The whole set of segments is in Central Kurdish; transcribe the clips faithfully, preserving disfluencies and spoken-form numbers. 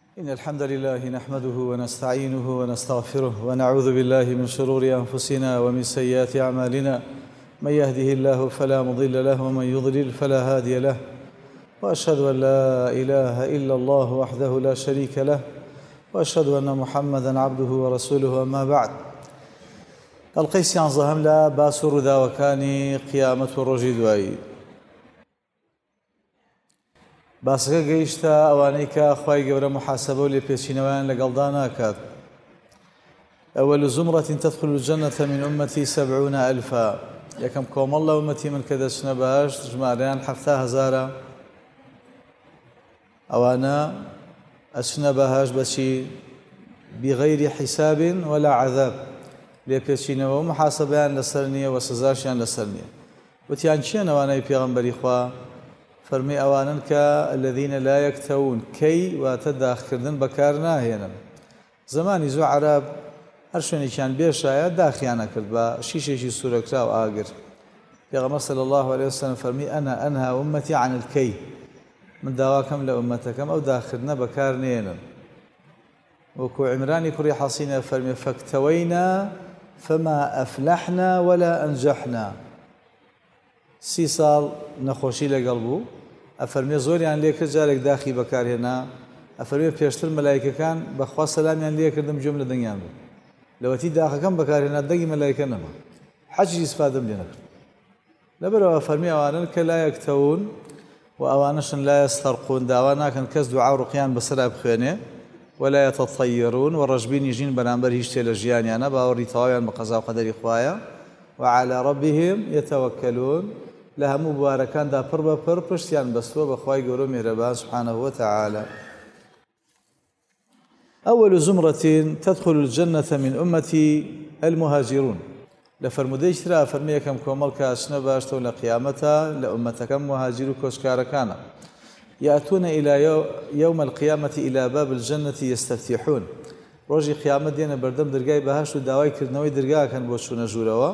إن الحمد لله نحمده ونستعينه ونستغفره ونعوذ بالله من شرور أنفسنا ومن سيئات أعمالنا من يهده الله فلا مضل له ومن يضلل فلا هادي له وأشهد أن لا إله إلا الله وحده لا شريك له وأشهد أن محمدًا عبده ورسوله أما بعد القيسيان زهم لا باسور ذا وكاني قيامة الرجي دوائي باسەکە گەیشتە ئەوانەی کە خوای گەورە محاسبە و لێپێچینەوەیان لەگەڵدا ناکات. ئەوەل زومرەة تدخل الجنة من أمتي سبعون ألفا یەکەم کۆمەڵ لە ئومەتی من کە دەچنە بەهەشت ژمارەیان حەفتا هەزارە. ئەوانە ئەچنە بەهەشت بەچی بغەیری حیساب ولا عەذاب، لێپێچینەوە و محاسبەیان لەسەر نییە و سزاشیان لەسەر نییە. وتیان چیان ئەوانەی پێغەمبەری خوا؟ فەرمی ئەوانن کە الذين لا يكتوون کەی واتە داخکردن بەکار ناهێنن. زمانی زۆر عەراب هەر شوێنێکیان بێشایە داخیانە کرد بە شیشێکی سوورەکرا و ئاگر. پێغەمبەر صلی الله عليه وسلم فەرمی ئەنا ئەنها ئومەتی عن الکەی، من داواکەم لە ئومەتەکەم ئەو داخکردنە بەکار نێنن. وەکو عیمرانی کوڕی حەسینە فەرمی فەکتەوەینا فما ئەفلەحنا ولا ئەنجەحنا. سی ساڵ نەخۆشی لەگەڵ بوو، ئەفەرمێ زۆریان لێ کرد جارێک داخی بەکارهێنا، ئەفەرمێ پێشتر مەلایکەکان بەخوا سەلامیان لێ کردم گوێم لە دەنگیان بوو، لەوەتی داخەکەم بەکارهێنا دەنگی مەلایکە نەما، حەجی ئیسفادەم لێ نەکرد. لەبەرەوە فەرمی ئەوانن کە لا یەکتەون و ئەوانەشن لا یەستەرقون، داوا ناکەن کەس دوعا و ڕوقیان بەسەرا بخوێنێ، ولا یەتەطەیەرون و ڕەشبینی ژین بەرامبەر هیچ شتێ لە ژیانیانە، باوەڕی تەواویان بە قەزا و قەدەری خوایە. وعلى ربهم يتوكلون، لە هەموو بوارەکاندا پڕ بە پڕ پشتیان بەستووە بە خوای گەورە و میهرەبان سبحانه وتعالى. أول زمرة تدخل الجنة من أمتي المهاجرون. لفرمودەی ترا فەرمی یەکەم کۆمەڵ کە ئەچنە باشتە و لە قیامەتە لە ئومەتەکەم مهاجر و کۆچکارەکانە. يأتون إلى يوم القيامة إلى باب الجنة يستفتحون. ڕۆژی قیامەت دێنە بەردەم دەرگای بەهەشت و داوای کردنەوەی دەرگاکەن بۆ چوونە ژوورەوە.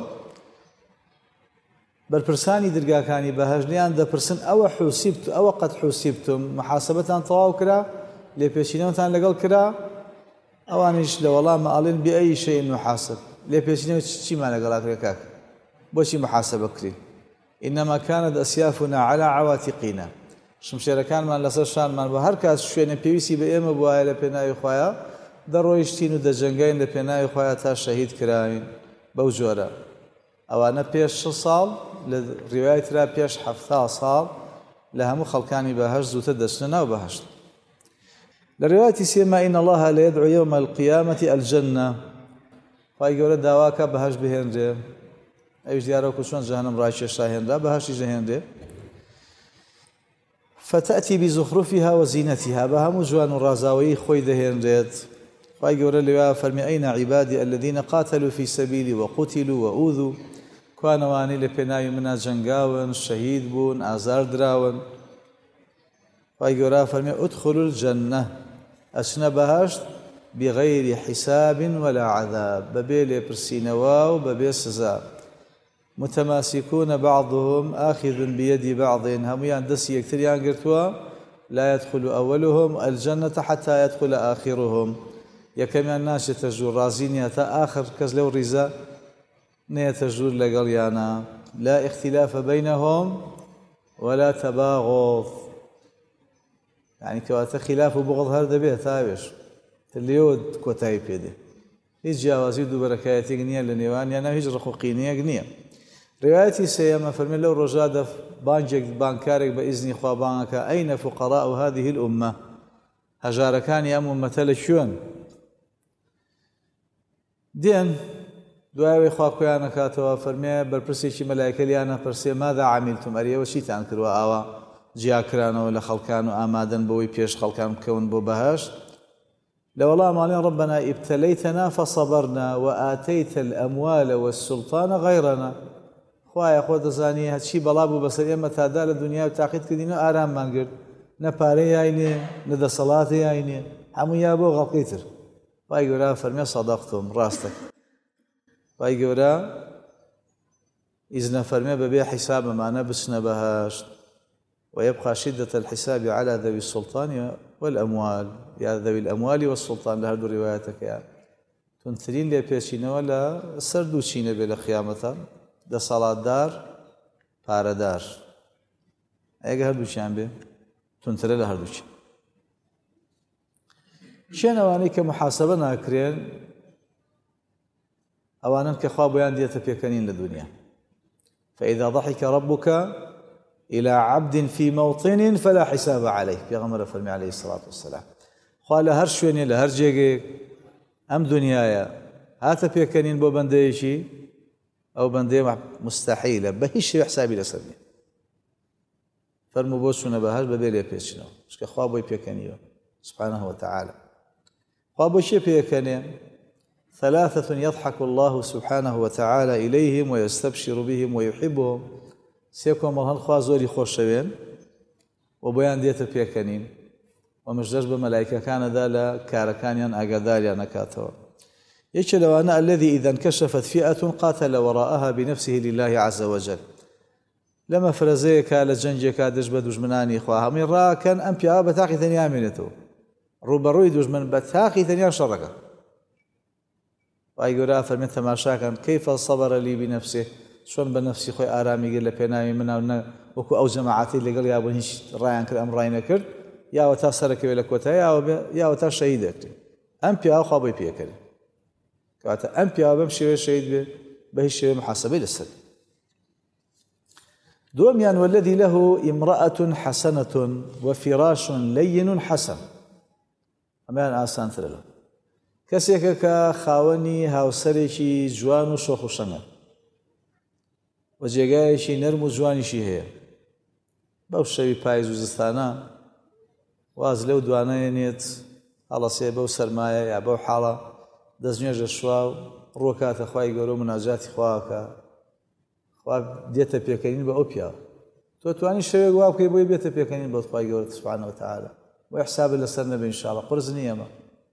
بەرپرسانی دەرگاکانی بەهەشت لیان دەپرسن ئەوە حوسیبت ئەوە قەد حوسیبتم، محاسبەتان تەواو کرا، لێپێچینەوەتان لەگەڵ کرا؟ ئەوانیش لە وەڵامە ئەڵێن بئەی شەیئین نحاسب، لێپێچینەوە چیمان لەگەڵا کرا کاک؟ بۆچی محاسبە کری؟ ئینەما کانت ئەسیافنا عەلا عەواتیقینا، شمشێرەکانمان لەسەر شانمان بە هەر کات شوێنە پێویستی بە ئێمە بوایە لە پێناوی خوایە دەڕۆیشتین و دەجەنگین لە پێناوی خوایە تا شەهید کراین. بەو جۆرە ئەوانە پێش شە ساڵ، لە ڕیوای ترا پێش حەفتا ساڵ لە هەموو خەڵکانی بەهەشت زووتر دەچنە ناو بەهەشت. لە ڕیواتی سێما ئین الله لەیەدعو یەومە القیامەتی ئەلجەنە، خوای گەورە داواکە بەهەشت بهێنرێ، ئەویش دیارە وەکو چۆن جەهەنەم ڕاکێشا هێنرا بەهەشتیش دەهێنرێ. فتأتي بزخرفها وزينتها، بە هەموو جوان و ڕازاوەیی خۆی دەهێنرێت. خوای گەورە لەوێ فەرمی ئەین عیبادی الذین قاتلوا فی سەبیلی وقوتلوا وأوذوا، کوانەوانی لە پێناوی منە جەنگاون، شەهید بوون، ئازار دراون. خوای گەورە فەرمی ئودخلوا الجەنە، ئەچنە بەهەشت بغەیری حیساب ولا عەذاب، بەبێ لێپرسینەوە و بەبێ سزا. متماسكون بعضهم آخذ بيد بعض، هەمویان دەستی یەکتریان گرتووە. لا يدخل أولهم الجنة حتى يدخل آخرهم، یەکەمیان ناچێتە ژوور، ڕازی نییە تا ئاخر کەس لەو ڕیزە نێتە ژوور لەگەڵیانە. لا اختلاف بينهم ولا تباغض، یعنی کەواتە خلاف و بغض هەر دەبێت تاوێش لێوە کۆتایی پێدێ، هیچ جیاوازی و دووبەرەکایەتێک نییە لە نێوانیانە، هیچ ڕقوقینەیەک نییە. ڕێوایەتی سێیەمە فەرمی لەو ڕۆژەدا بانگێک بانکارێک بە ئیزنی خوا بانگەکە ئەینە فوقەراء هذه الأمة، هەژارەکانی ئەم ئومەتە لەکوێن؟ دێن دوایەوەی خوا کۆیان نەکاتەوە، فەرمێ بەرپرسێکی مەلایکە لیانە پرسێ ماذا عملتم، ئەریەوە چیتان کردووە ئاوا جیاکرانەوە لە خەڵکان و ئامادەن بەوەی پێش خەڵکان بکەون بۆ بەهەشت؟ لە وەڵامانێن ربنا ابتليتنا فصبرنا وآتيت الأموال والسلطان غيرنا، خوایە خۆ دەزانی هەچی بەڵا بوو بەسەر ئێمە تادا لە دنیا و تاقیت کردین و ئاراممان کرد، نە پارەی یاینێ نە دەسەڵاتی یاینێ، هەموو یا بۆ غەڵقی تر. خوای گەورە فەرمێ سەدەقتم، ڕاستە. خوای گەورە ئیزنە فەرمێ بەبێ حیساب ئەمانە بچنە بەهەشت. ويبقى شدة الحساب على ذوي السلطان والأموال يا ذوي الأموال والسلطان لهذه رواياتك يعني تنثرين لي بيشينا ولا سردو شينا بلا خيامة ده صلاة دار باردار أيها هردو شان به تنثر له هردو شان شان أواني كمحاسبة ناكرين أوانا كخواب ويان بيكنين للدنيا فإذا ضحك ربك إلى عبد في موطن فلا حساب عليه في غمر فرمي عليه الصلاة والسلام قال هر شويني لهر جيجي أم دنيايا هاتا بيكنين بو بنديشي أو بندي مستحيلة بهيش حسابي لسرني فرمو بوشونا بهاش ببيلي بيشنو شك خوابوي بيكنيو سبحانه وتعالى خوابوي شي بيكنين ثلاثة يضحك الله سبحانه وتعالى إليهم ويستبشر بهم ويحبهم سيكون مرهن خوازوري خوشوين وبيان ديت بيكنين ومجدش بملائكة كان ذا كاركانيا أقداليا نكاتوا يشلو أنا الذي إذا انكشفت فئة قاتل وراءها بنفسه لله عز وجل لما فرزيك لجنجك دجب دجمناني إخواها من راكن أمبيا بتاقي ثانيا منتو روبروي دجمن بتاقي ثانيا شركة وأيقول فرمي تماشاكا كيف صبر لي بنفسه شون بنفسي خوي آرامي قل لبينامي منا وكو أو جماعاتي اللي قال يا أبو هيش رايان كر أم راينا كر يا وتا سرك ولا كوتا يا يا وتا شهيدك أمبيا خابي بيكل كاتا أمبيا بمشي شهيد بهش محاسبة للسد دوميان والذي له امرأة حسنة وفراش لين حسن أمان آسان ثلاثة كسيكا خاوني هاوسريشي جوان وشوخ وشنر وجێگایەکی نەرم و جوانیشی هەیە بەو شەوی پاییز و زستانە واز لەو دوانەیەنێت هەڵەسێ بەو سەرمایە یا بەو حاڵە دەستنوێژە شوا و ڕۆکاتە خوای گەورە و مناجاتی خواکە خوا دێتە پێکەنین بە ئەو پیاوە تۆ توانی شەوێک وا بکەی بۆی بێتە پێکەنین بۆ خوای گەورە سوبحانەهو وتەعالە بۆی حسابت لەسەر نەبێ ئینشاءڵڵا قورس نییە ئەمە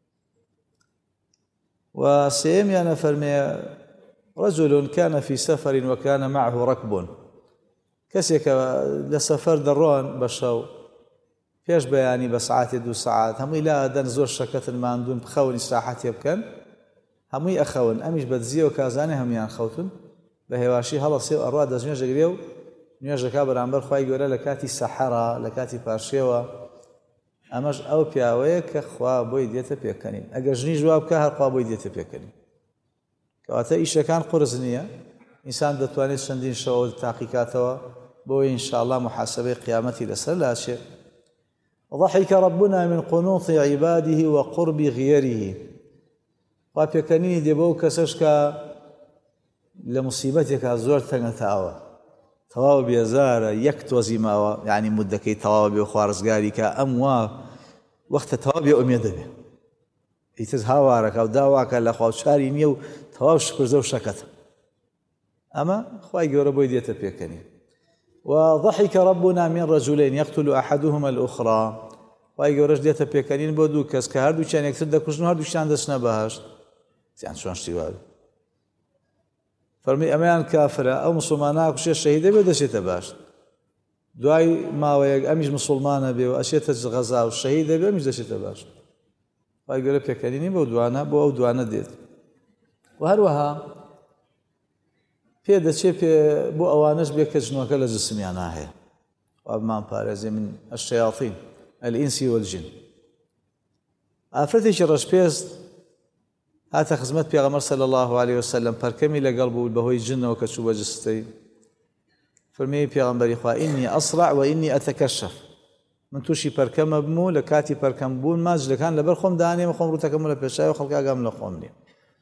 و سێمیانە فەرمێ رجل كان في سفر وكان معه ركب كسيك لسفر درون بشو فيش بياني بساعات دو ساعات همي لا دن زور شكت الماندون بخون استراحات يبكن همي أخون أميش بدزيه وكازاني هم يان خوتن بهواشي هلا سيو أرواد دزنيا جريو نيا كابر عمبر خواي جورا لكاتي سحرة لكاتي بارشيوا أمش أو بياوي كخوا بوي ديته بيكنين أجرني جواب كهر خوا بوي ديته بيكنين كواتا إيشا كان قرزنية إنسان دتوانيت شندين شغل تحقيقاتها بو إن شاء الله محاسبة قيامتي لسر لا شيء ضحك ربنا من قنوط عباده وقرب غيره وابيكنيني ديبو كسشكا لمصيبتك زور تنتاوى تواو بيزار يكت وزيماوى يعني مدكي تواو بخوارزقاري كأموا وقت تواو بأميد به إيتز هاوارك أو داواك لأخوة شاري نيو تواو شكر زو شكت أما خواهي قربوا يديتا بيكني وضحك ربنا من رجلين يقتل أحدهما الأخرى خواهي قرش ديتا بيكنين بودو كس كهردو كان يكتر دا كشنو هردو كان دسنا بهاش يعني شوان شتيوال فرمي أمان كافرة أو مسلماناك وشي الشهيدة بيدشيتا باش دواي ما ويق أميج مسلمانة بي وأشيتا غزا والشهيدة بي أميج دشيتا باش خواهي قرب بيكنيني بودوانا بو أودوانا ديت وهروها پێدەچێ پێ بۆ ئەوانەش بێ کە ژنۆکە لە جسمیان ناهەیە وابمان پارێزێ من الشياطين الإنس والجن ئافرەتێکی ڕەشپێست هاتە خزمەت پێغەمبەر صلی الله عليه وسلم پەرکەمی لەگەڵ بوو بەهۆی جنەوە کە چوو بە جستەی فەرمێی پێغەمبەری خوا ئینی ئەسرع وئینی ئەتەکەشف من تووشی پەرکەمە بم و لە کاتی پەرکەم بوون ماجلەکان لەبەر خۆم دانێمە خۆم ڕوتەکەم لە پێشاوی و خەڵک ئاگام لە خۆم نییە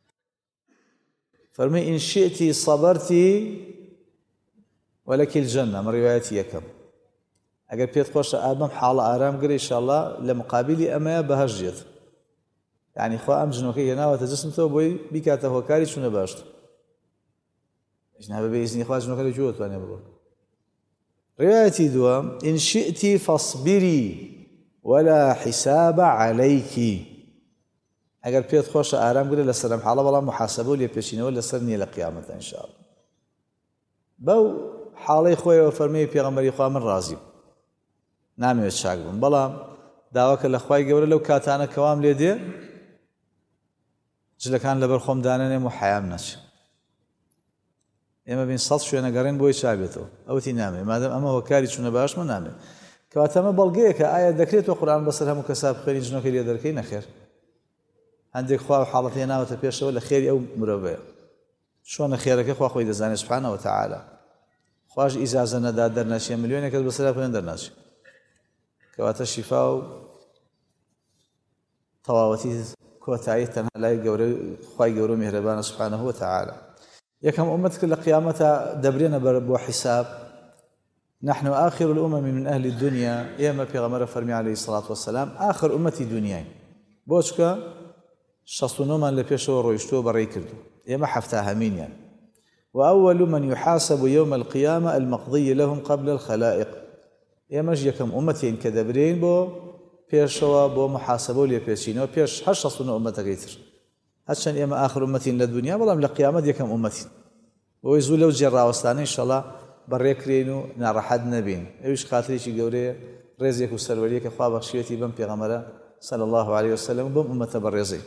فرمي إن شئت صبرت ولك الجنة من روايتي يكم أقل بيت خوش آدم حال آرام قري إن شاء الله لمقابلي أما بهجيت يعني خوا أم جنوكي هنا وتجسمته بوي بيكاته وكاري شنو باشت إجنها بإذن إخوة جنوكي لجوت وأنا بقول روايتي دوام إن شئت فاصبري ولا حساب عليك اگر پێت خۆشە ئارام گرێ لە سەرم حاڵە بەڵام محاسبە و لێپێچینەوە لەسەر نییە لە قیامەتە ئینشاءالله بەو حاڵەی خۆیەوە فەرمێی پێغەمبەری خوا من ڕازیم نامەوێت چاک بم بەڵام داواکە لە خوای گەورە لەو کاتانە کەوام لێ دێ جلەکان لەبەر خۆم دانێنێم و حەیام نەچێ ئێمە بین سەد شوێنە گەڕێن بۆی چابێتەوە ئەوەتی نامێ مادەم ئەمە هۆکاری چوونە باشمە نامێ کەواتە ئەمە بەڵگەیەکە ئایا دەکرێتەوە قورئان بەسەر هەموو کەسا بخوێنی جنۆکەی لێ دەرکەی نەخێر هەندێک خوا و حاڵەت هێناوەتە پێشەوە لە خێری ئەو مرۆڤەیە چۆنە خێرەکە خوا خۆی دەزانێت سوبحانە وتەعالە خوش ئیجازە نەدا دەرناچێ ملیۆنێک کەس بەسەرا خوێن دەرناچێ کەواتە شیفا و تەواوەتی کۆتایی تەنها لای گەورە خوای گەورە میهرەبانە سوبحانە وتەعالە یەکەم ئومەت کە لە قیامەتە دەبرێنە بەر بۆ حیساب نحن آخر الأمم من أهل الدنيا إما پیغمبر فرمي عليه الصلاة والسلام آخر أمتي دنياي بوشكا شصنومان لبيشو رويشتو بري كردو إما حفتاها مين يعني وأول من يحاسب يوم القيامة المقضي لهم قبل الخلائق إما جيكم أمتين كدبرين بو بيشوا بو محاسبو لبيشينو بيش هش شصنو أمتا غيتر هاتشان إما آخر أمتين للدنيا والله من القيامة ديكم أمتين ويزول لو جرى وستاني إن شاء الله بەڕێکرێن و ناڕەحەت نەبین ئەویش خاترێکی گەورەیە ڕێزێک و سەروەریەکە خوا بەخشیەتی بەم پێغەمبەرە صلى الله عليه وسلم بەم ئومەتە بەڕێزەی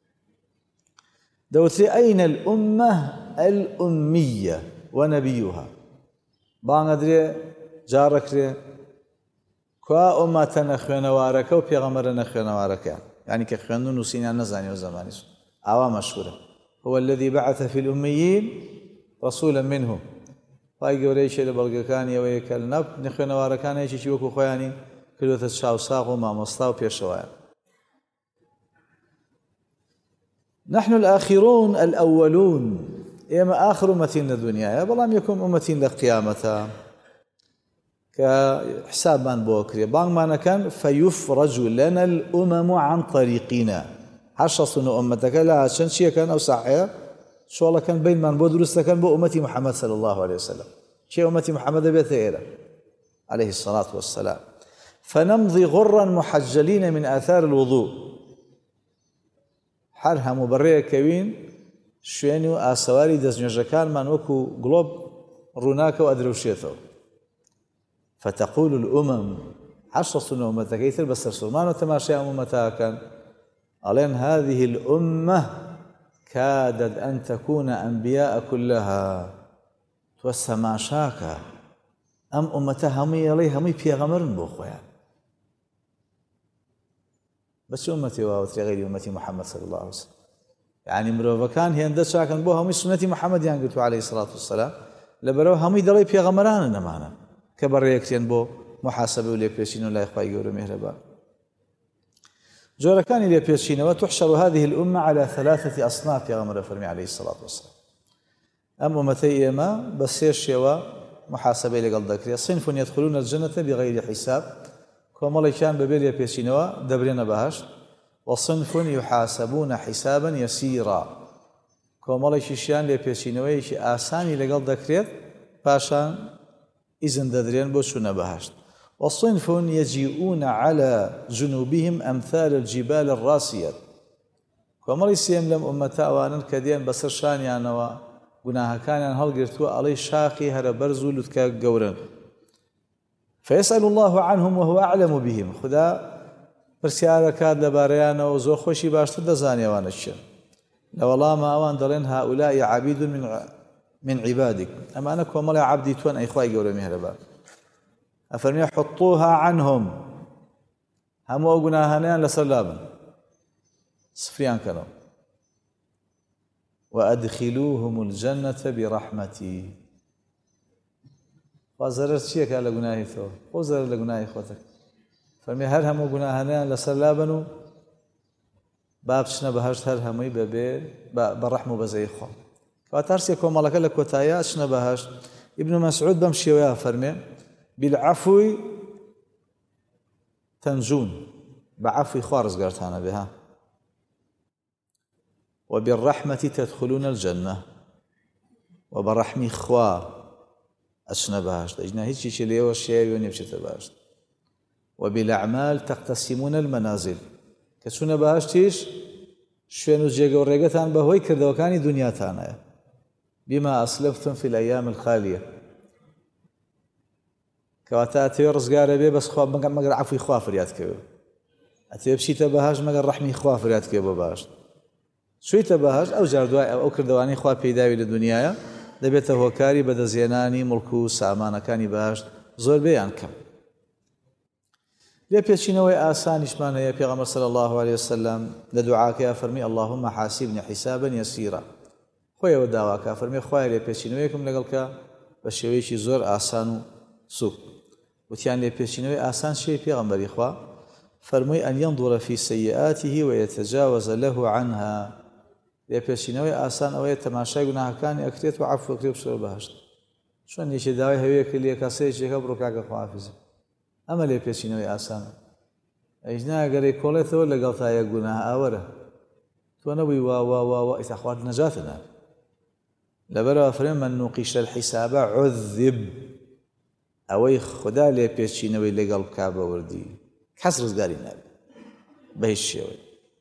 دەوترێ ئەینە الأمة الأمية ونبيها بانگەدرێ جاڕەکرێ کوا ئومەتە نەخوێنەوارەکە و پێغەمبەرە نەخوێنەوارەکە یعنی کە خوێندن و نووسینیان نەزانیوە زەمانی سوود ئاوا مەشهورە هو الذي بعث في الأميين رسولا منهم پای گەورەیشێ لە بەڵگەکانی ئەوەیە کە نەب نەخوێنەوارەکانێکی وەکو خۆیانی کردوتە چاوساغ و مامۆستا و پێشەوایان نحن الآخرون الأولون ئێمە آخر أمة للدنيا بەڵام یەکەم أمة لە قیامەتە کە حسابمان بۆ کرێ بانگمانەکەن فيفرج لنا الأمم عن طريقنا هەشەسن و ئومەتەکە لە چەند چیەکەن ئەو ساحەیە شۆڵەکەن بینمان بۆ دروستەکەن بۆ ئومەتی محەممەد صلى الله عليه وسلم چێ ئومەتی محەممەد دەبێتە ئێرە عليه الصلاة والسلام فنمضي غرا محجلين من آثار الوضوء هەر هەموو بەڕێیەکەوین شوێنی و ئاسەواری دەستنوێژەکانمان وەکو گڵۆب ڕووناکە و ئەدرەوشێتەوە فتقول الأمم عشرة أمتەکەی تر بەسەر سوڵمان و تەماشای ئەم ئومەتاکەن ئەڵێن هذه الأمة كادت أن تكون أنبياء كلها توسما شاكا أم أمتها همي يلي همي بيغمرن بوخويا بس أمتي وأوتري غير أمتي محمد صلى الله عليه وسلم يعني مروفا كان هي اندت شاكا بو همي سنتي محمد يعني قلت عليه الصلاة والسلام لبرو همي دلي بيغمران نمانا كبر يكتين بو محاسبة ولي بيشين ولا يخوى يقولوا مهربا جوركان إلى بيشين وتحشر هذه الأمة على ثلاثة أصناف يا غمر فرمي عليه الصلاة والسلام أم أمتي إما بس يشيوا محاسبة لقل ذكريا صنف يدخلون الجنة بغير حساب كما كان ببير بيشينوا دبرين بهاش وصنف يحاسبون حسابا يسيرا كما شيشان لبيشينوا يشي آساني لقل ذكريا باشان إذن ددرين بوشون بهاش وصنف يجيئون على جنوبهم أمثال الجبال الراسية كما يسيم لم أمتا وانا كديان بسر شانيانوا قناها كان هلقرتوا علي شاقي هر برزو لتكا قورن فيسأل الله عنهم وهو أعلم بهم خدا برسيارة كاد لباريانا وزور خوشي باشتر دزاني وانا الشر لو الله ما أوان دلين هؤلاء عبيد من من عبادك أما أنا كومالي عبدي توان أي خواهي قوري مهربان أفرمي حطوها عنهم هم وقناهنان لسلابا صفريان كانوا وأدخلوهم الجنة برحمتي وزررت شيئك على قناهي ثو وزرر لقناهي خوتك فرمي هر هم وقناهنان لسلابا بابشنا بهشت هر همي ببي بالرحمة بزي خو فاترسيكم ملكا لك وتايا اشنا بهشت ابن مسعود بمشي وياه فرمي بالعفو تنجون بعفو خوارز قرتانا بها وبالرحمة تدخلون الجنة وبرحمي خوا أشنا بهاشت أجنا هيك شيء ليه والشيء ونبشت بهاشت وبالأعمال تقتسمون المنازل كسونا بهاشتيش شوينو جيغا ورقتان بهوي كردوكاني دنيا تانا بما أسلفتم في الأيام الخالية کەواتە ئەتەوێ ڕزگارە بێ بەس خوا مەگەر عەفوی خوا فریادکەوێ ئەتەوێ بچیتە بەهەشت مەگەر ڕەحمی خوا فریادکەوێ بۆ بەهەشت چوویتە بەهەشت ئەو جار دوای ئەو کردەوانەی خوا پێداوی لە دنیایە دەبێتە هۆکاری بەدەستهێنانی مڵک و سامانەکانی بەهەشت زۆربەیان کەم لێ پێچینەوەی ئاسانیشمان هەیە پێغەمبەر صلی الله عليه وسلم لە دوعاکەیە فەرمی اللهم حاسبني حسابا يسيرا خۆیەوە داواکە فەرمی خوایە لێ پێچینەوەیەکم لەگەڵ کە بە شێوەیەکی زۆر ئاسان و سووک وتیان لێ پێچینەوەی ئاسان شێی پێغەمبەری خوا فەرمووی أن ينظر في سيئاته ويتجاوز له عنها لێ پێچینەوەی ئاسان ئەوەیە تەماشای گوناهەکانی ئەکرێت و عەفو ئەکرێت بچێتە بەهەشت چۆن یەکێ داوای هەوەیە کرد لێ کاسەیەکێکە بڕۆ کاکە خواحافیزە ئەمە لێ پێچینەوەی ئاسانە ئەیش ناگەرەی کۆڵێتەوە لەگەڵ تا یەک گوناه ئاوەرە تۆ نەبووی وا وا وا وا ئیتا خوارد نەجاتە نابێت لەبەرەوە فەرمێ من نوقیش الحساب عذب ئەوەی خوددا لێ پێچینەوەی لەگەڵ بکا بە وردی کەس ڕزگاری نابێت بە هیچ شێوەی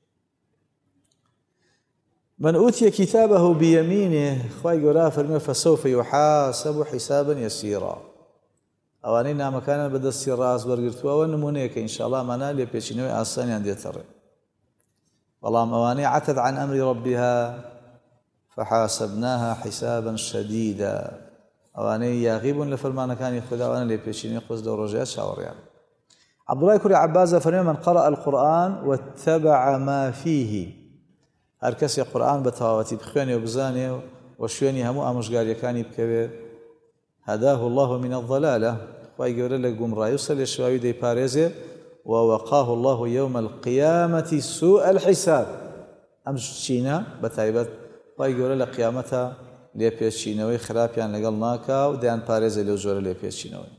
من أوتي كتابه بيمينه خواهي قرأ فرمي فسوف يحاسب حسابا يسيرا ئەوانەی نامەکانیان بەدەستی ڕاست وەرگرتووە نمونەیەکە ئینشاءالله مانا لێ پێچینەوەی ئاسانیان دێتەڕێ بەڵام ئەوانەی عتت عن أمر ربها فحاسبناها حسابا شديدا ئەوانەی یاغیبوون لە فەرمانەکانی خوددا ئەوانە لێ پێچینەوەی قوس لەو ڕۆژەیە چاوەڕێیان عەبدوڵای کوڕی عەباسە فەرمێ من قرأ القرآن واتبع ما فيه هەر کەسێ قورئان بە تەواوەتی بخوێنێ و بزانێ و شوێنی هەموو ئامۆژگاریەکانی بکەوێ هداه الله من الضلالة خوای گەورە لە گومڕایی و سەر لێ شێواوی دەیپارێزێ ووقاه الله يوم القيامة سوء الحساب ئەم چینە بەتایبەت خوای گەورە لە قیامەتە لێپێچینەوەی خراپیان لەگەڵ ناکا و دەیان پارێزێ لەو جۆرە لێپێچینەوەی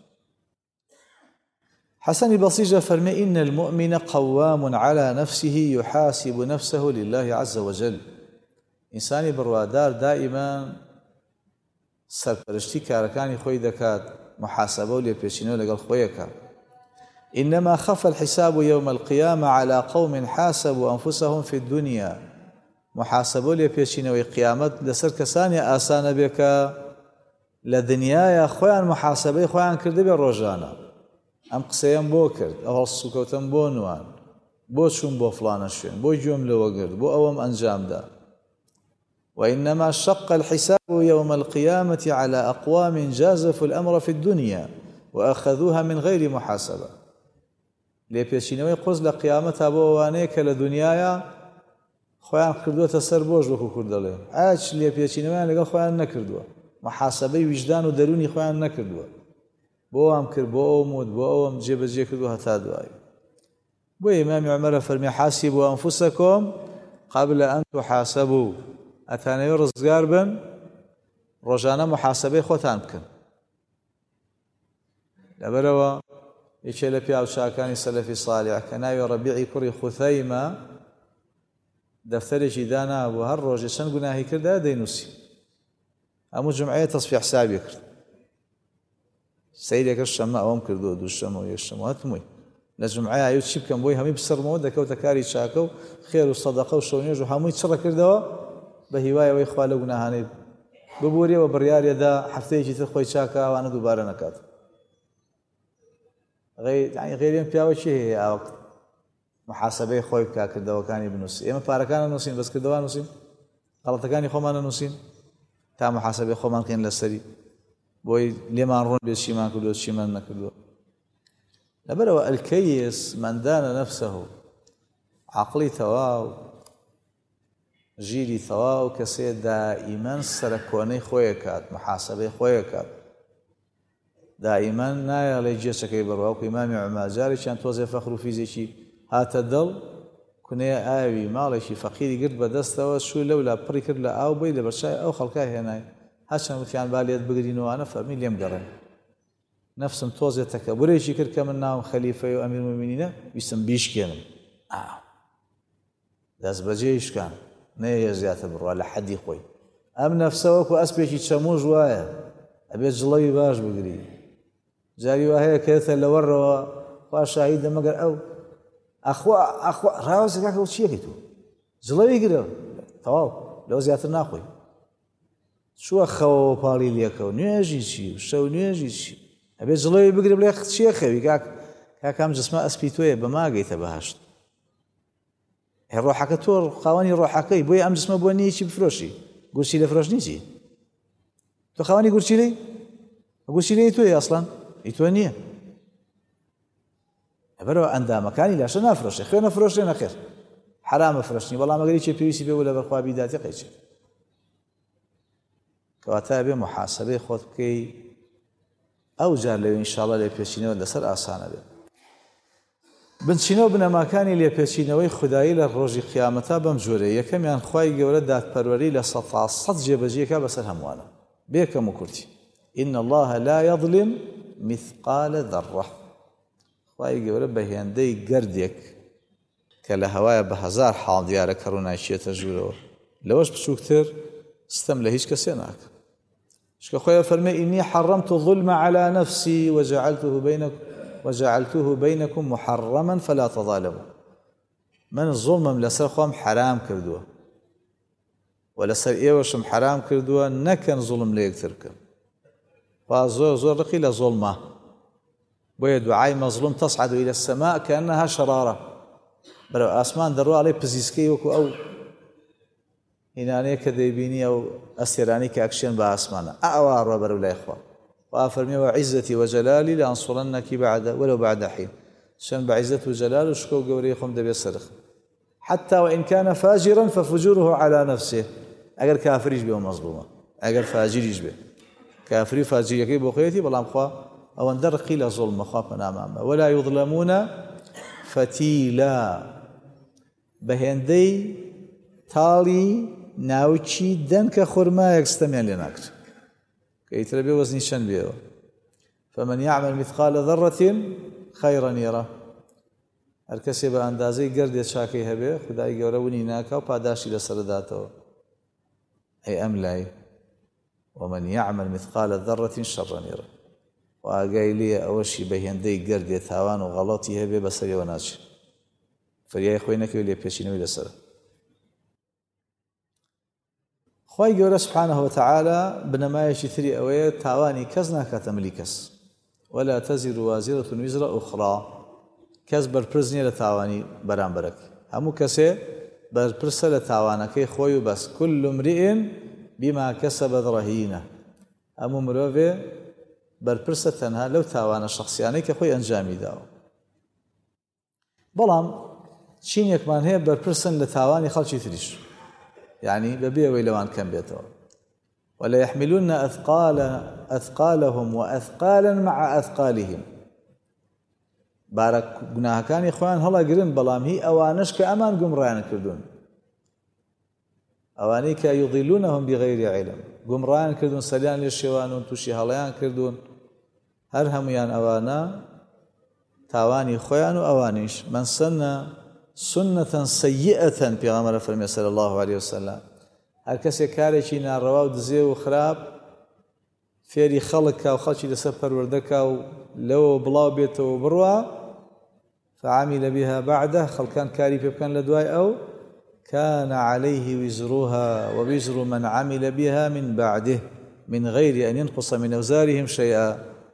حسن البصري فرمى إن المؤمن قوام على نفسه يحاسب نفسه لله عز وجل إنساني بروادار دائما سرپرشتی کارەکانی خۆی دەکات محاسبە و لێپێچینەوە لەگەڵ خۆیەکە إنما خف الحساب يوم القيامة على قوم حاسبوا أنفسهم في الدنيا محاسبە و لێپێچینەوەی قیامەت لەسەر کەسانی ئاسانە بێ کە لە دنیایە خۆیان محاسبەی خۆیان کردبێ ڕۆژانە ئەم قسەیەم بۆ کرد ئەوە سوکەوتم بۆ نوان بۆ چوون بۆ فلانە شوێن بۆ گوێم لەوە گرت بۆ ئەوەم ئەنجامدا وإنما شق الحساب يوم القيامة على أقوام جازفوا الأمر في الدنيا وأخذوها من غير محاسبة لێپێچینەوەی قوز لە قیامەتە بۆ ئەوانەیە کە لە دنیایە خۆیان کردووەتە سەر بۆش وەکو کورد دەڵێ ئاچ لێپێچینەوەیان لەگەڵ خۆیان نەکردووە محاسبەی ویجدان و دەرونی خۆیان نەکردووە بۆ ئەم کرد بۆ ئەوم وت بۆ ئەوم جێبەجێ کردووە هەتا دوای بۆ ئیمامی عومەرە فەرمی حاسبوا أنفسكم قبل أن تحاسبوا ئەتانەوێ ڕزگار بن ڕۆژانە محاسبەی خۆتان بکەن لەبەرەوە یەکێ لە پیاوچاکانی سەلەفی ساڵح کە ناوی ڕەبیعی کوڕی خوثەیمە دەفتەرێکی دانابوو هەر ڕۆژێ چەند گوناهی کردا دەینووسی هەموو جمعەیە تەسبیح حسابی کرد سەیرێکە شەمە ئەوەم کردووە دووشەمە و یەکشەمە هەتمووی لە جمعەیە ئەوێت چی بکەم بۆی هەمووی بسڕمەوە دەکەوتە کاری چاکە و خێر و سەدەقە و شەونێژ و هەمووی چڕە کردەوە بە هیوایەوەی خوا لە گوناهانەی ببووریەوە بڕیارێدا هەفتەیەکی تر خۆی چاکە ئەوانە دووبارە نەکات غێریان پیاوە چی هەیە ئاوەک محاسبەی خۆی بکا کردەوەکانی بنووسی ئێمە پارەکانە نووسین بەس کردەوە نووسین غەڵەتەکانی خۆمانە نووسین تا محاسبەی خۆمان بکەین لەسەری بۆی لێمان ڕوون بێت چیمان کردووە چیمان نەکردووە لەبەرەوە الکەیس من دانە نەفسەه عەقڵی تەواو ژیری تەواو کەسێ دائیمەن سەرکۆنەی خۆیە کات محاسبەی خۆیە کات دائیمەن نایەڵێ جێچەکەی بڕواوکو ئیمامی عومەر جارێکیان تۆزێ فەخر و فیزێکی هاتە دڵ کونەیە ئاوی ماڵێکی فەقیری گرت بەدەستەوە شووی لەولا پڕی کرد لە ئاو بۆی لە بەرچای ئەو خەڵکای هێنای هەرچەند وتیان با لێت بگرینەوەوانە فەرمی لێم گەڕێن نەفسم تۆزێ تەکەبورێکی کرد کە من ناوم خەلیفەی و ئەمیر مومینینە ویستم بیشکێنم دەست بەجێ شکان نەیە زیاتر بڕوا لە حەدی خۆی ئەم نەفسە وەکو ئەسپێکی چەموژ وایە ئەبێت جڵەوی باش بگری جاری وا هەیە کەێتە لەوەڕەوە خوا شاهیدە مەگەر ئەو ئەخوا ئەخوا ڕاوەزەکەکە چیەکەی تۆ جڵەوی گرە تەواو لەوە زیاتر ناخۆی چووە خەوەوە پاڵی لێکە و نوێژی چی و شەو نوێژی چی ئەبێ جڵەوی بگرێ بڵێ چیە خەوی کاک کاکام جسمە ئەسپی تۆیە بە ماگەیتە بەهەشت هێ ڕۆحەکە تۆ خاوەنی ڕۆحەکەی بۆیە ئەم جسمە بۆ نییە چی بفرۆشی گورچی لە فرۆشنی چی تۆ خاوەنی گورچی لێی گورچی لێی تۆیە ئەسڵەن ئی تۆ نییە ئەبەرەوە ئەندامەکانی لاشە نافرۆشێ خوێ نەفرۆشێ نەخێر حرامە فرۆشتنی بەڵام ئەگەری چێ پێویستی بێ و لە بەرخوا بیداتی قەیچێ کەواتە بێ محاسبەی خۆت بکەی ئەو جار لەوێ ئینشاڵڵا لێپێچینەوە لەسەر ئاسانە بێت بنچینەوە بنەماکانی لێپێچینەوەی خودایی لە ڕۆژی قیامەتا بەم جۆرە یەکەمیان خوای گەورە دادپەروەری لە سەد تا سەد جێبەجێکا بەسەر هەمووانە بێکەم و کورتی إن الله لا يظلم مثقال ذرة خوای گەورە بە هێندەی گەردێک کە لە هەوایە بە هەزار حاڵ دیارە کە ڕووناچێتە ژوورەوە لەوەش بچووکتر ستەم لە هیچ کەسێ ناکە شکە خۆیان فەرمێ إني حرمت الظلم على نفسي وجعلته بينكم وجعلته بينكم محرما فلا تظالموا من الظلمم لەسەر خۆم حرام کردووە و لەسەر ئێوەشم حرام کردووە نەکەن زوڵم لە یەکتر بکەن وا زۆر زۆر ڕقی لە زۆڵمە بۆیە دوعای مەظلوم تصعد إلى السماء كأنها شرارة بەرەو ئاسمان دەڕوا ئەڵێ پزیسکەی وەکو ئەو هینانەیە کە دەیبینی ئەو ئەستێرانی کە ئەکشێن بە ئاسمانە ئەوە ڕوا بەرەو لای خوا وافرمي وعزتي وجلالي لأنصرنك بعد ولو بعد حين شان بعزة وجلال وشكو قوري خم دبي السرخ حتى وإن كان فاجرا ففجوره على نفسه أجر كافر يجبه مظلومة أجر فاجر يجبه كافر فاجر يكيب بقيتي بلام خوا أو اندر قيل ظلم خاف من أمامه ولا يظلمون فتيلا بهندي تالي ناوچی دەن کە خورمایەک ستەمیان لێ ناکرد کە ئیترە بێ وەزنی چەند بێەوە فمن يعمل مثقال ذرة خيرا يره هەر کەسێ بە ئەندازەی گەردێ چاکەی هەبێ خودای گەورە ونی ناکە و پاداشی لەسەرداتەوە ئەی ئەم لای ومن يعمل مثقال ذرة شرا يره و ئاگای لێ ئەوەشی بە هێندەی گەردێ تاوان و غەڵەتی هەبێ بەسەریەوە ناچێت فریای خۆی نەکەوێت لێ پێچینەوەی لەسەرە خوای گەورە سبحانه وتعالى بنەمایەکی تری ئەوەیە تاوانی کەس ناکاتە ملی کەس ولا تزر وازرة وزر أخرى کەس بەرپرس نییە لە تاوانی بەرامبەرەکە هەموو کەسێ بەرپرسە لە تاوانەکەی خۆی و بەس كل امرئ بما كسبت رهينة هەموو مرۆڤێ بەرپرسە تەنها لەو تاوانە شخصیانەی کە خۆی ئەنجامی داوە بەڵام چینێکمان هەیە بەرپرسن لە تاوانی خەڵکی تریش يعني ببيع لوان كم بيتوا ولا يحملون أثقال أثقالهم وأثقالا مع أثقالهم بارك جناه كان إخوان هلا قرن بلام هي أوانش كأمان قمران كردون أوانيك يضلونهم بغير علم قمران كردون سليان للشوانون توشي هلايان كردون هرهم يان أوانا تاواني خوان وأوانيش من سنة سنة سيئة پیغمبر فرمی صلی الله علیه وسلم هر کسی کارێکی ناڕەوا و دزێ و خراپ فێری خەڵک و خەڵکی لەسەر پەروەردەکە و لەوە بڵاو بێتەوە بڕوا فعمل بها بعده خەڵکان کاری پێ بکەن لە دوای ئەو كان عليه وزرها ووزر من عمل بها من بعده من غير أن ينقص من أوزارهم شيئا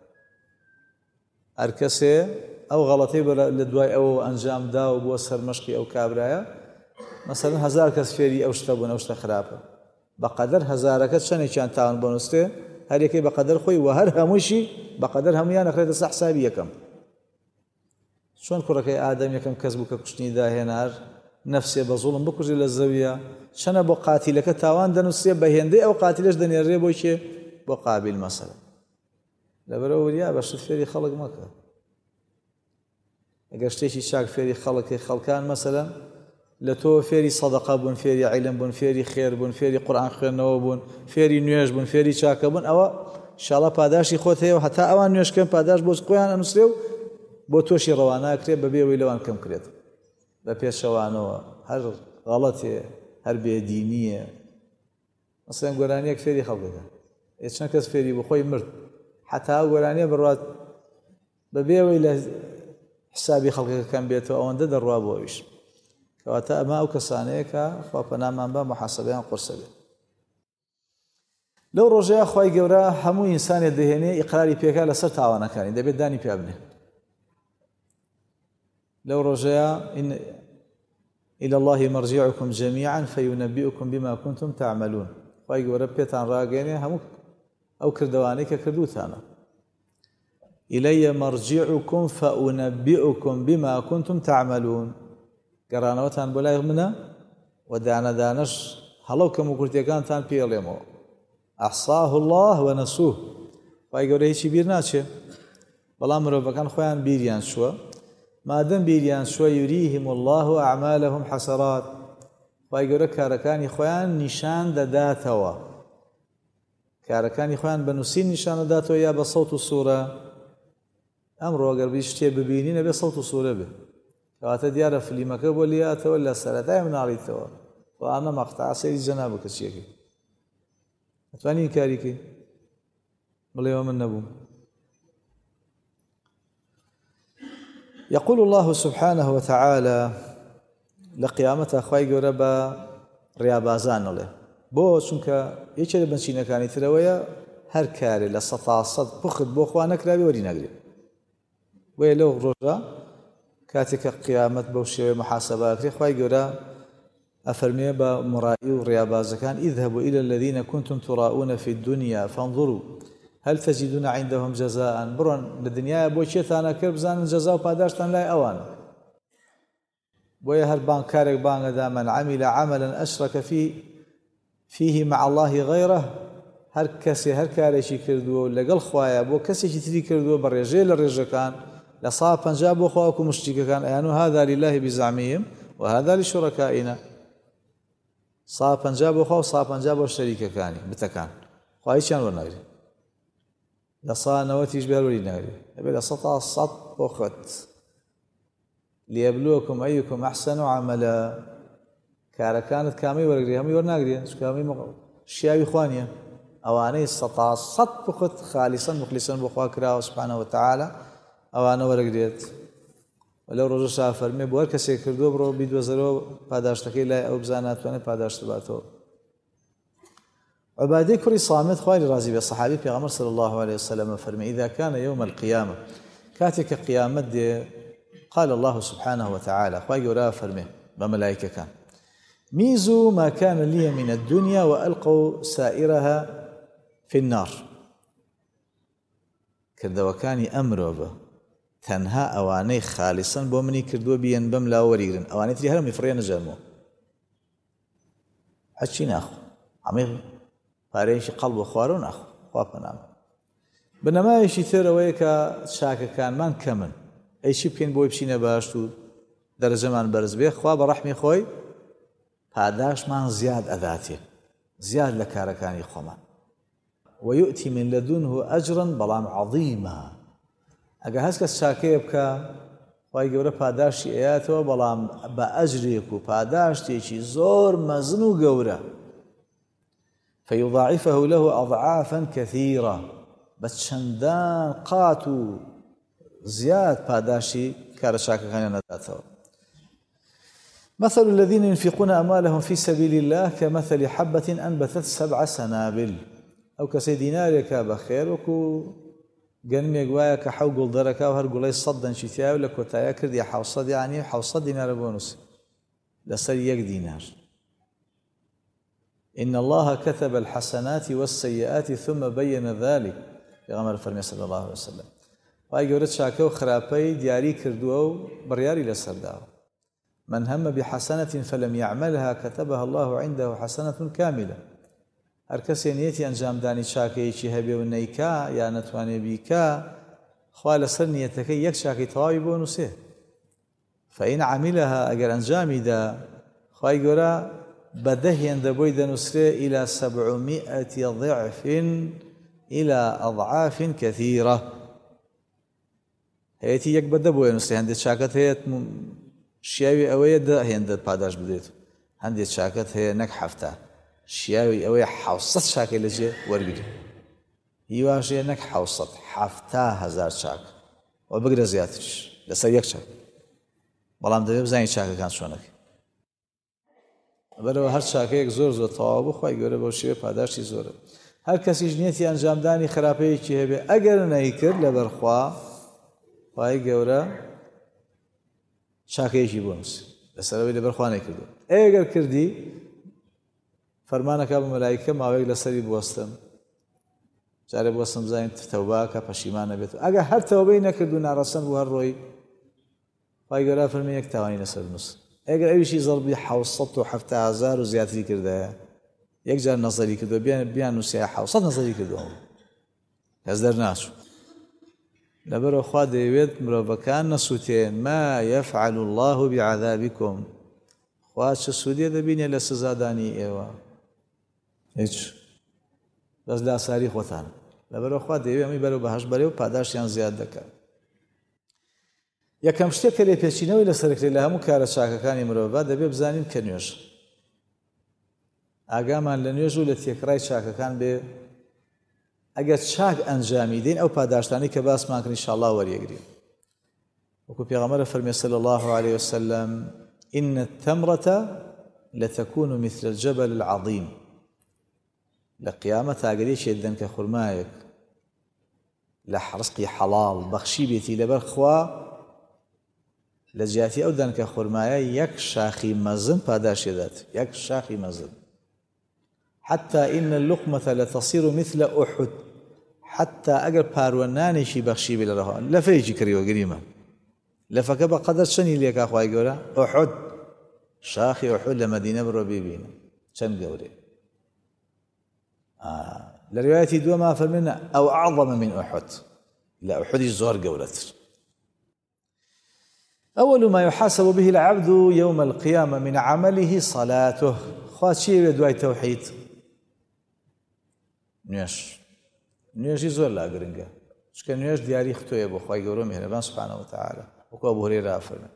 هر کەسێ ئەو غەڵەتەی لە دوای ئەوە ئەنجام دا و بووە سەرمەشقی ئەو کابرایە مەسەلەن هەزار کەس فێری ئەو شتە بوون ئەو شتە خراپە بەقەدەر هەزارەکە چەندێکیان تاوان بۆ نووسێ هەر یەکەی بەقەدەر خۆی و هەر هەمووشی بەقەدەر هەمویان ئەخرێتە سە حسابی یەکەم چۆن کوڕەکەی ئادەم یەکەم کەس بوو کە کوشتنی داهێنار نەفسێ بە زوڵم بکوژێ لە زەویە چەنە بۆ قاتیلەکە تاوان دەنووسێ بە هێندەی ئەو قاتیلەش دەنێڕێ بۆی کێ بۆ قابیل مەسەلەن لەبەرەوە وریا بە شت فێری خەڵک مەکە ئەگەر شتێکی چاک فێری خەڵکی خەڵکان مەسەلەن لە تۆ فێری سەدەقە بوون فێری عیلم بوون فێری خێر بوون فێری قورئان خوێندنەوە بوون فێری نوێژ بوون فێری چاکە بوون ئەوە ئینشاڵڵا پاداشی خۆت هەیە و هەتا ئەوان نوێژکەن پاداش بۆ خۆیان ئەنووسێ و بۆ تۆشی ڕەواناکرێت بەبێ ئەوەی لەوان کەم کرێت بە پێشەوانەوە هەر غەڵەتێ هەر بێدینیە مەسەلەن گۆرانیەک فێری خەڵکەکە ئێ چەند کەس فێری بۆ خۆی مرد حتا گۆرانیە بڕات بەبێ ئەوەی لە حسابی خەڵکەکەکەم بێتەوە ئەوەندە دەڕوا بۆ ئەویش کەواتە ئەمە ئەو کەسانەیە کە خوا پەنامان بە محاسەبەیان قورسە بێت لەو ڕۆژەیە خوای گەورە هەموو ئینسانێک دەهێنێ ئیقراری پێکا لەسەر تاوانەکانی دەبێت دانی پێ بنێ لەو ڕۆژەیە إلى الله مرجعكم جميعا فينبئكم بما كنتم تعملون خوای گەورە پێتان ڕاگەێنێ هەموو ئەو کردوانەی کە کردوتانە إلي مرجعكم فأنبئكم بما كنتم تعملون گەڕانەوەتان بۆ لای منە و دانەدانەش هەڵەو کەم و کورتەکانتان پێڵێمەوە أحصاه الله ونسوه خوای گەورە هیچی بیر ناچێ بەڵام مرۆڤەکان خۆیان بیریان چووە مادەم بیریان چووە یوریهم الله أعمالهم حسرات خوای گەورە کارەکانی خۆیان نیشان دەداتەوە کارەکانی خۆیان بە نووسین نیشان دەداتەوە یا بە سەوت و سوورە ئەمڕۆ ئەگەر شتێ ببینی نەبێ سەوت و سوورە بێ کەواتە دیارە فلیمەکە بۆ لێهاتەوە لە سەرەتای مناڵیتەوە وانە مەقتەع سەیری جەناب بکە چیەکەی ئەتوانی کاریکەی بڵێەوە من نەبووم يقول الله سبحانه وتعالى لقيامته خوای گەورە بە ڕیابازان نڵێ بۆ چونکە یەکێ لە بنچینەکانی ترەوەیە هەر کارێ لە سەد تا سەد پخت بۆ خوا نەکراوی وەری نەگرێت بۆیە لەو ڕۆژە کاتێک کە قیامەت بەو شێوەیە محاسەبەکرێ خوای گەورە ئەفەرمێ بە مڕایی و ڕیابازەکان اذهبوا إلى الذين كنتم تراؤون في الدنيا فانظروا هل تجدون عندهم جزاء بڕۆن لە دنیاە بۆ چێتانە کرد بزانن جەزا و پاداشتان لای ئەوانە بۆیە هەر بانکارێک بانگەدا من عمل عملا أشرك فيه فيه مع الله غيره هەر کەسێ هەر کارێکی کردووە و لەگەڵ خوایە بۆ کەسێکی تری کردووە بە ڕێژەیە لە ڕێژەکان لە سا پەنجا بۆ خوا وەکو مشتریکەکان ئەیان و هذا لله بزعمهم وهذا لشركائنا سا پەنجا بۆ خوا و سا پەنجا بۆ شەریکەکانی بتەکان خوا هیچیان وەرنەگرێ لە سا نەوەتیش بێ وەری نەگرێ دەبێت لە سەد تا سەد بۆ خۆت ليبلوكم أيكم أحسن عملا کارەکانت کامی وەرەگرێ هەمووی وەرناگرێ کامی شیاوی خوانیە ئەوانەی سەد تا سەد بخۆت خالیسەن مخلیسەن بۆ خوا کراوە سبحانه وتعالى ئەوانە وەرەگرێت لەو ڕۆژەشا فەرمێ بۆ هەر کەسێک کردووە بڕۆ بیدوەزەرەوە پاداشتەکەی لای ئەو بزاناتوانێت پاداشت باتەوە عبادەی کوڕی صامت خوای ڕازی بێ سەحابی پێغەمبەر صلی الله عليه وسلم فەرمێ إذا كان يوم القيامة کاتێک کە قیامەت دێ قال الله سبحانه وتعالى خوای گەورە فەرمێ بە مەلایکەکان ميزوا ما كان لي من الدنيا وألقوا سائرها في النار کردەوەکانی ئەمرۆ بە تەنها ئەوانەی خالیسن بۆ منی کردووە بیەن بەم لا وەریگرن ئەوانەی تری هەرمی فڕێنە ژەرمەوە هەچی ناخۆ ئەمەی پارەیەکی قەڵب و خوارە ناخۆ خوا پەنام بنەمایەکی ترەوەیە کە چاکەکانمان کەمن ئەی چی بکەین بۆی بچینە باشت و دەرەجەمان بەرز بێ خوا بە ڕەحمی خۆی پاداشمان زیاد ئەداتێ زیاد لە کارەکانی خۆمان ويؤتي من لدنه أجرا بەڵام عظيما ئەگە هەست کەس چاکەیە بکە خوای گەورە پاداشتی ئەیاتەوە بەڵام بە ئەجرێک و پاداشتێکی زۆر مەزن و گەورە فيضاعفه له أضعافا كثيرة بە چەندان قات و زیاد پاداشتی کارە چاکەکانیان ئەداتەوە مثل الذين ينفقون أموالهم في سبيل الله كمثل حبة أنبتت سبع سنابل أو كسي دينارك بخير وكو گەنمێک وایە کە حەو گوڵ دەرەکا و هەر گوڵەی سەد دەنگی تیا و لە کۆتایە کردی حەوسەد یعنی حەوسەد دینارە بۆنووس لەسەر یەک دینار إن الله كتب الحسنات والسيئات ثم بين ذلك پێغەمبەر فەرمێ صلی الله عليه وسلم وای گەورە چاکە و خراپەی دیاری کردووە و بڕیاری لەسەرداوە من هم بحسنة فلم يعملها كتبها الله عنده حسنة كاملة هەر کەسێ نیەتی ئەنجامدانی چاکەیەکی هەبێ و نەیکا یا نەتوانێ بیکا خوا لەسەر نیەتەکەی یەک چاکەی تەواوی بۆ نووسێ فإن عملها ئەگەر ئەنجامیدا خوای گەورە بەدە هێندە بۆی دەنووسرێ إلى سبعمائة ضعف إلى أضعاف كثيرة هەیەتی یەک بەدە بۆ نووسێ هەندێک چاکەت هەیە شیاوی ئەوەیە دە هێندە پاداش بدرێت هەندێک چاکەت هەیە نەک حەفتە شیاوی ئەوەیە حەوسەد چاکەی لەجێ وەرگرێ هیواشەیە نەک حەوسەد حەفتا هەزار چاک و بگرە زیاترش لەسەر یەک چاک بەڵام دەبێت بزانین چاکەکان چۆنەکەی بەرەوە هەر چاکەیەک زۆر زۆر تەواو بخوای گەورە بەو شێوەیە پاداشتی زۆرە هەر کەسیش نیەتی ئەنجامدانی خراپەیەکی هەبێ ئەگەر نەیکرد لەبەرخوا خوای گەورە چاکەیەکی بۆ نووسی لەسەرەوەی لەبەرخوا نەیکردو ئەگەر کردی فەرمانەکە بە مەلایکە ماوەیەک لەسەری بوەستن جارێ بوەستم بزانین تەوبە کە پەشیمان نەبێت ئەگەر هەر تەوبەی نەکرد و ناڕەسەن بوو هەر ڕۆی خوای گەورە فەرمی یەک تاوانی لەسەر نووس ئەگەر ئەویشی زەڵبی حەوت و حەفتا هەزار و زیاتری کردایە یەک جار نەزەری کردو بیان نووسیە حەوت نەزەری کردووە کەس دەرناچوو لەبەرەوە خوا دەیەوێت مرۆڤەکان نەسووتێن ما یەفعل الله بعذابکم خوا چه سوودێ دەبینێ لە سزادانی ئێوە هیچ بەس لە ئاساری خۆتان لەبەرەوە خوا دەیەوێت ئەمی بەرەو بەهەشت بەرێ و پاداشیان زیاد دەکات یەکەم شتێک کە لێپێچینەوەی لەسەرکرێت لە هەموو کارە چاکەکانی مرۆڤ دەبێت بزانین کە نوێژ ئاگامان لە نوێژ و لە تێکڕای چاکەکان بێ ئەگەر چاک ئەنجامی دێن ئەو پاداشتانی کە باسمان کرد ئینشاءالله وەریەگرین وەکو پێغەمبەر فەرمێ صلی الله عليه وسلم إن التمرة لتكون مثل الجبل العظيم لقيامة أجريش يدن كخرمايك لحرزقي حلال بخشي بيتي لبرخوا لجاتي أو دن كخرمايا يك شاخي مزن باداش ذات يك شاخي مزن حتى إن اللقمة لتصير مثل أحد حتى أجر بارواناني شي بخشي بالرهان لفيجي كريو قريمة لفك بقدر شني ليك أخوي قولا أحد شاخي أحد لمدينة بالربيبين شن قولي آه. لرواية دوما فرمنا أو أعظم من أحد لا أحد الزور قولت أول ما يحاسب به العبد يوم القيامة من عمله صلاته خوات شيء بدواي توحيد نوێژ نوێژی زۆر لا گرنگە چونکە نوێژ دیاری ختۆیە بۆ خوای گەورە میهرەبان سبحانه وتعالى وەکو ئەبو هورەیرە فەرمێ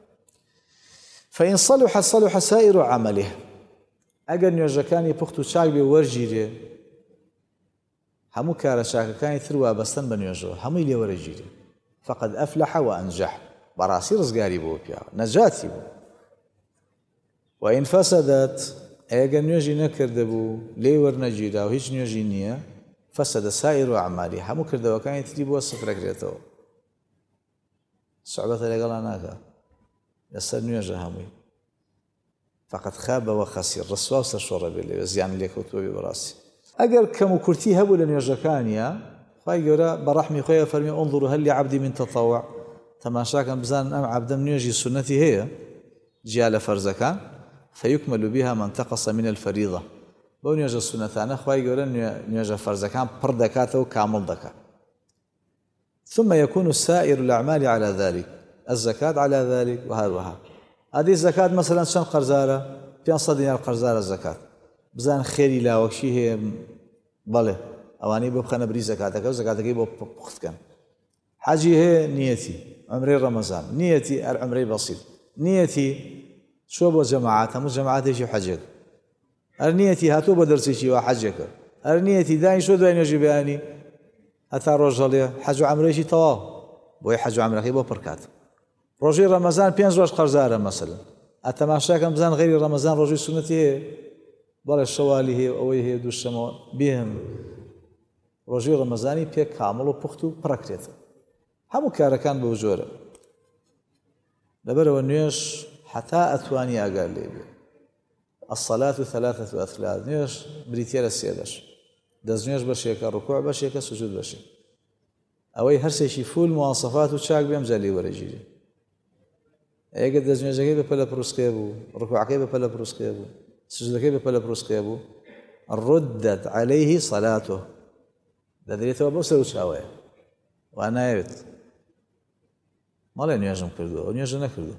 فإن صلح صلح سائر عمله ئەگەر نوێژەکانی پوخت و چاک بێ وەرگیرێ هەموو کارە چاکەکانی تر وابەستن بە نوێژەوە هەمووی لێ وەرەگیرێ فقد أفلح وأنجح بەڕاستی ڕزگاری بۆ پیاوە نەجاتی بوو وإن فسدت ئەگەر نوێژی نەکردە بوو لێ وەرنەگیرا و هیچ نوێژی نییە فسد سائر أعماله هەموو کردەوەکانی تری بووە سفرەکرێتەوە سوعبەتە لەگەڵا ناکات لەسەر نوێژە هەمووی فقط خاب وخسر ڕسوا و سەرشۆڕە بێت لێوێ زیان لێکەوتووە بێ بەڕاستی ئەگەر کەم و کورتی هەبوو لە نوێژەکانیە خوای گەورە بەڕەحمی خۆیە فەرمی انظروا هل لعبدي من تطوع تەماشاکەم بزانن ئەم عەبدەم نوێژی سونەتی هەیە جیا لە فەرزەکان فيكمل بها ما انتقص من الفريضة بو نوێژە سونەتانە خوای گەورە نوێژە فەرزەکان پڕ دەکاتەوە کامڵ دەکات ثم يكون سائر الأعمال على ذلك الزكاة على ذلك وهروها هذه الزكاة مثلا شن قرزارة پێنج دینار قرزارة الزكاة بزان خێری لاوەکشی هەیە بەڵێ ئەوانەی بۆ بخەنە بری زەکاتەکە و زەکاتەکەی بۆ پوختکەن حەجی هەیە نیەتی عمرەی ڕەمەزان نیەتی ئەر عمرەی بەسیط نیەتی شو بۆ جەماعات هەموو جەماعاتێکی حەجێک هەر نیەتی هاتووە بۆ دەرسێکی وا حەجێکە هەر نیەتی دانی شۆ دوای نوێژی بەیانی هەتا ڕۆژ هەڵێ حەج و عمرەیەکی تەواو بۆی حەج و عمرەکەی بۆ پڕکات ڕۆژەی ڕەمەزان پێنج ڕۆژ قەرزارە مەسەلەن ئەتەماشاکەم بزان غەیری ڕەمەزان ڕۆژی سونەتی هەیە بەڵێ شەوالی هەیە ئەوەی هەیە دووشەمەوە بێم ڕۆژەی ڕەمەزانی پێ کامڵ و پوخت و پڕەکرێتە هەموو کارەکان بەو جۆرە لەبەرەوە نوێژ حتا ئەتوانی ئاگار لێ بێ الصلاة ثلاثة أثلاث نوێژ بریتە لە سێ بەش دەستنوێژ بەشێکە ڕکوع بەشێکە سوجود بەشێک ئەوەی هەرسێکی فول مواسەفات و چاک بێم جا لێ وەرەگیرێ ئەگەر دەستنوێژەکەی بە پەلە پروسکێ بوو ڕکوعەکەی بە پەلە پروسکێ بوو سجودەکەی بە پەلە پروسکێ بوو ردت عليه صلاته دەدرێتەوە بۆ سەر و چاوەیە وان نایەوێت مەڵێ نوێژم کردووە ئەو نوێژە نەکردووە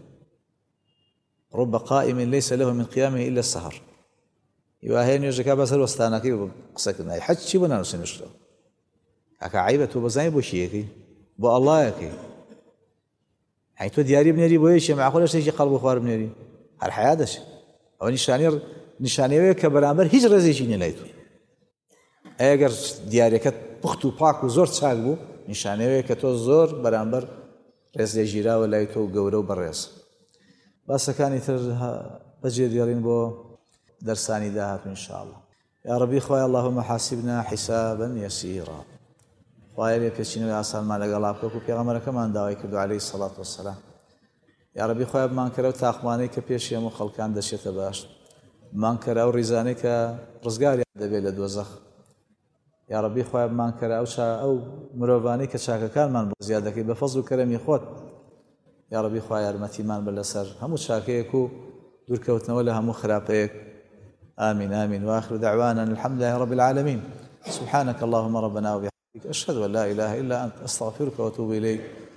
رب قائم ليس له من قيامه إلا السهر يواهي نوێژەکە بەسەر وەستانەکەی قسەکردنەوەی حەج چی بۆ نانووسێنیشتەوە ئەکە عیبە تۆ بەزانی بۆ شیەکەی بۆ ئەڵڵایەکەی هەی تۆ دیاری بنێری بۆ یەکێ معقولە شتێکی قەڵب و خوار بنێری هەر حەیا دەچێت ئەوە نیشانەی نیشانەیەوەیە کە بەرامبەر هیچ ڕێزێکی نییە لای تۆ ئەگەر دیارەکەت پوخت و پاک و زۆر چاک بوو نیشانەیەوەیە کە تۆ زۆر بەرامبەر ڕێز لێژیراوە لای تۆ و گەورە و بەڕێز باسەکانی تر بەجێ دێڕین بۆ دەرسانی داهاتوو ئینشاءالله يا ربي خويا اللهم حاسبنا حسابا يسيرا خويا لك شنو أصلا ما لقى بكو في غمرة كمان داوي كدو عليه الصلاة والسلام يا ربي خويا بمان كرو تاقماني كبيش يمو خلقان دشيت باش بمان كرو رزاني كرزقاري دبي لدوزخ يا ربي خويا بمان كرو أو مروفاني كشاكا كان من بزيادة كي بفضل كرمي خوت يا ربي خويا المتيمان بالأسر همو شاكيكو دور كوتنا ولا همو خرابيك آمين آمين وآخر دعوانا الحمد لله رب العالمين سبحانك اللهم ربنا وبحمدك أشهد أن لا إله إلا أنت أستغفرك وأتوب إليك